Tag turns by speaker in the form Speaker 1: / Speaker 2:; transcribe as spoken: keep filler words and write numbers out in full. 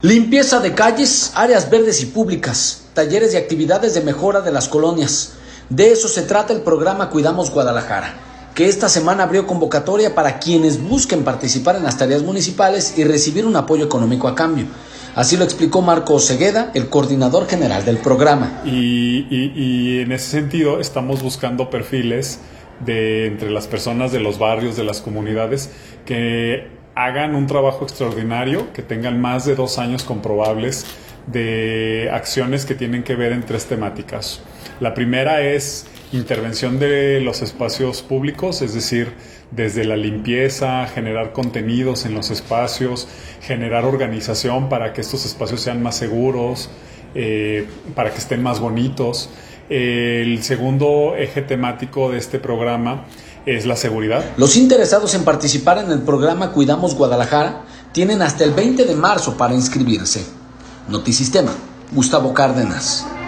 Speaker 1: Limpieza de calles, áreas verdes y públicas, talleres y actividades de mejora de las colonias. De eso se trata el programa Cuidamos Guadalajara, que esta semana abrió convocatoria para quienes busquen participar en las tareas municipales y recibir un apoyo económico a cambio. Así lo explicó Marco Osegueda, el coordinador general del programa.
Speaker 2: Y, y, y en ese sentido estamos buscando perfiles de entre las personas de los barrios, de las comunidades, que hagan un trabajo extraordinario, que tengan más de dos años comprobables de acciones que tienen que ver en tres temáticas. La primera es intervención de los espacios públicos, es decir, desde la limpieza, generar contenidos en los espacios, generar organización para que estos espacios sean más seguros, eh, para que estén más bonitos. Eh, el segundo eje temático de este programa es la seguridad.
Speaker 1: Los interesados en participar en el programa Cuidamos Guadalajara tienen hasta el veinte de marzo para inscribirse. Notisistema, Gustavo Cárdenas.